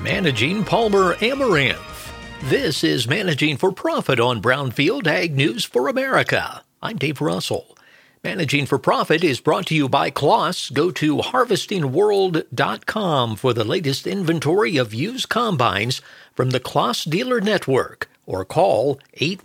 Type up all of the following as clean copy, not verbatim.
Managing Palmer Amaranth. This is Managing for Profit on Brownfield Ag News for America. I'm Dave Russell. Managing for Profit is brought to you by Claas. Go to harvestingworld.com for the latest inventory of used combines from the Claas Dealer Network or call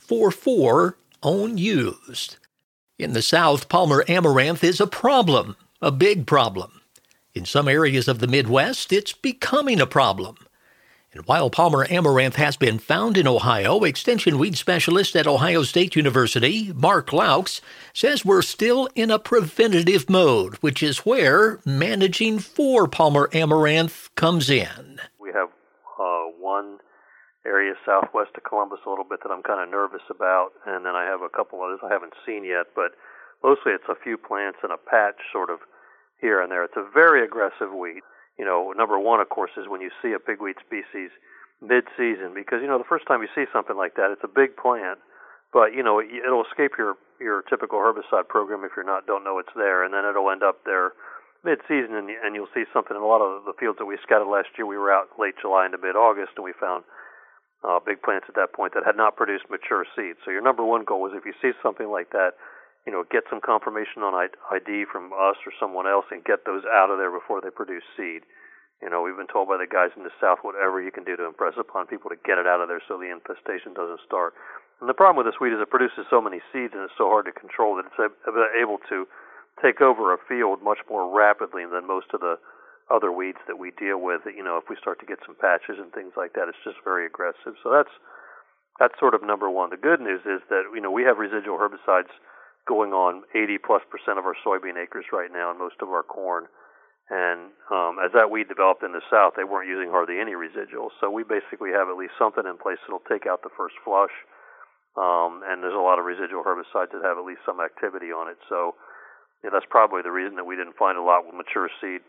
844-OWN-USED. In the South, Palmer Amaranth is a problem, a big problem. In some areas of the Midwest, it's becoming a problem. And while Palmer Amaranth has been found in Ohio, Extension Weed Specialist at Ohio State University, Mark Laux, says we're still in a preventative mode, which is where managing for Palmer Amaranth comes in. We have one area southwest of Columbus a little bit that I'm kind of nervous about, and then I have a couple others I haven't seen yet, but mostly it's a few plants and a patch sort of here and there. It's a very aggressive weed. You know, number one, of course, is when you see a pigweed species mid-season, because, you know, the first time you see something like that, it's a big plant, but, you know, it'll escape your typical herbicide program if don't know it's there, and then it'll end up there mid-season, and you'll see something in a lot of the fields that we scouted last year. We were out late July into mid-August, and we found big plants at that point that had not produced mature seed. So your number one goal is if you see something like that, you know, get some confirmation on ID from us or someone else and get those out of there before they produce seed. You know, we've been told by the guys in the South, whatever you can do to impress upon people to get it out of there so the infestation doesn't start. And the problem with this weed is it produces so many seeds and it's so hard to control that it's able to take over a field much more rapidly than most of the other weeds that we deal with. You know, if we start to get some patches and things like that, it's just very aggressive. So that's sort of number one. The good news is that, you know, we have residual herbicides going on 80+% of our soybean acres right now and most of our corn. And as that weed developed in the South, they weren't using hardly any residuals. So we basically have at least something in place that'll take out the first flush. And there's a lot of residual herbicides that have at least some activity on it. So you know, that's probably the reason that we didn't find a lot with mature seed,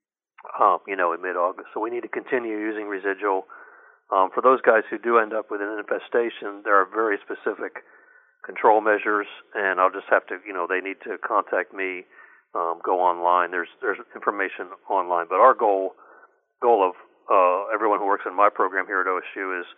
you know, in mid-August. So we need to continue using residual. For those guys who do end up with an infestation, there are very specific control measures, and I'll just have to, you know, they need to contact me, go online. There's information online, but our goal of everyone who works in my program here at OSU is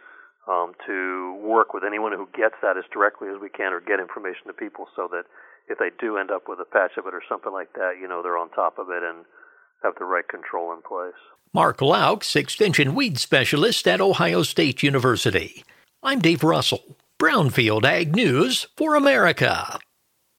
to work with anyone who gets that as directly as we can, or get information to people so that if they do end up with a patch of it or something like that, you know, they're on top of it and have the right control in place. Mark Laux, Extension Weed Specialist at Ohio State University. I'm Dave Russell. Brownfield Ag News for America.